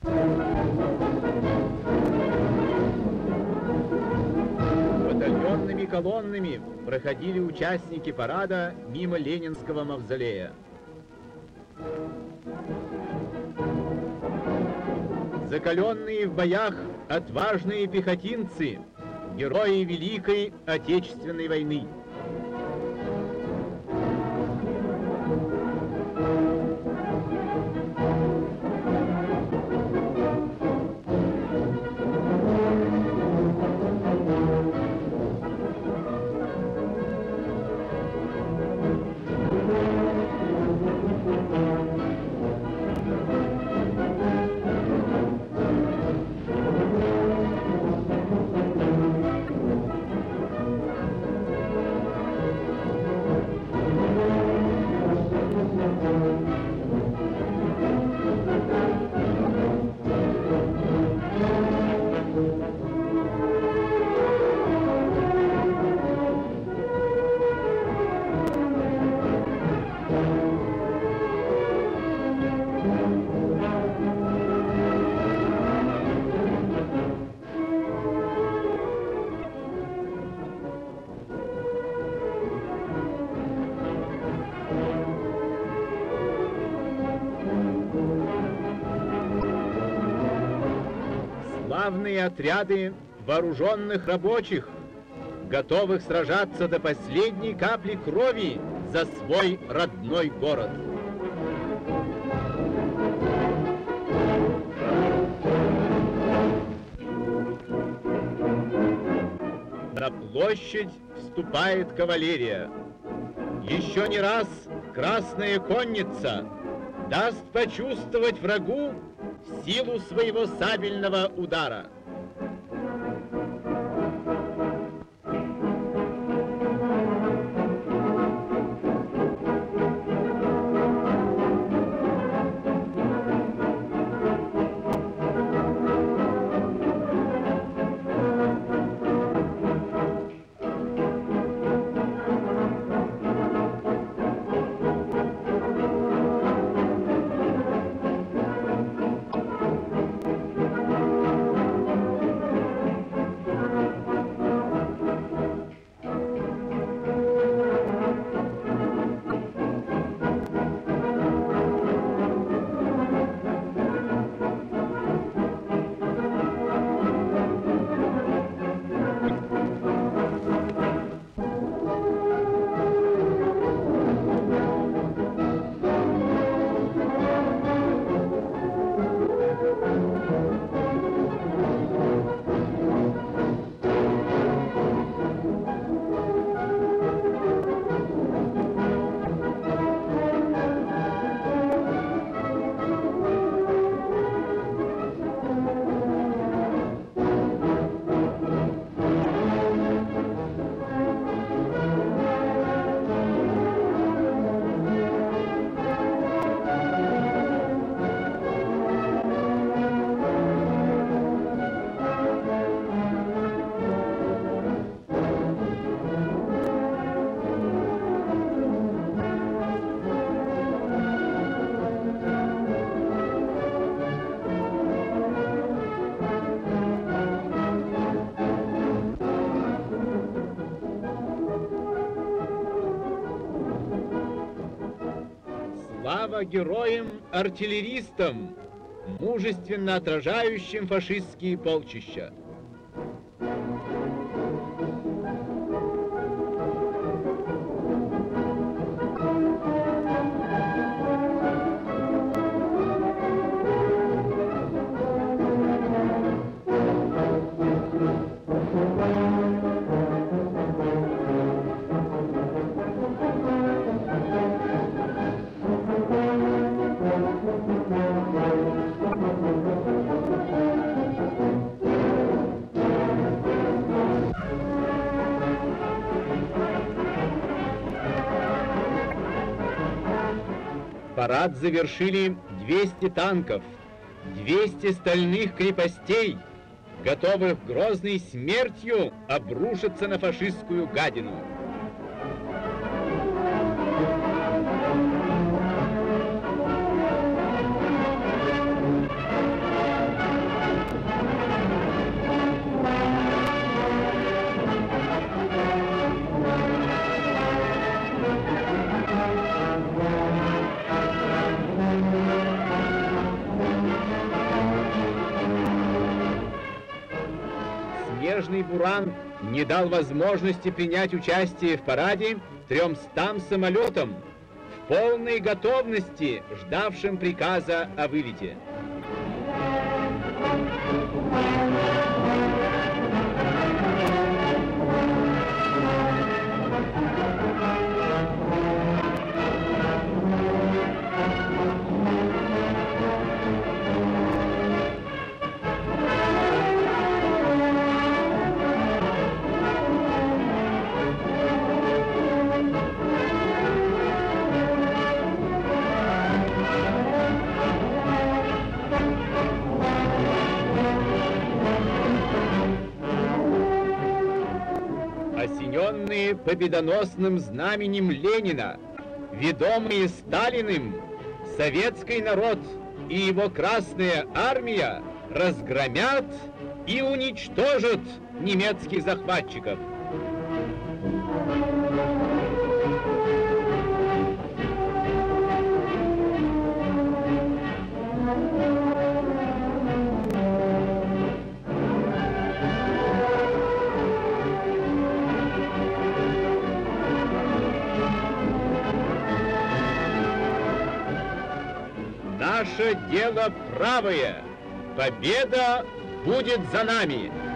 Батальонными колоннами проходили участники парада мимо Ленинского мавзолея. Закаленные в боях отважные пехотинцы, герои Великой Отечественной войны. Славные отряды вооруженных рабочих, готовых сражаться до последней капли крови за свой родной город. На площадь вступает кавалерия. Еще не раз Красная Конница даст почувствовать врагу силу своего сабельного удара. Слава героям-артиллеристам, мужественно отражающим фашистские полчища! Парад завершили 200 танков, 200 стальных крепостей, готовых грозной смертью обрушиться на фашистскую гадину. снежный буран не дал возможности принять участие в параде 300 самолетам, в полной готовности, ждавшим приказа о вылете. Осененные победоносным знаменем Ленина, ведомые Сталиным, советский народ и его Красная Армия разгромят и уничтожат немецких захватчиков. Наше дело правое. Победа будет за нами.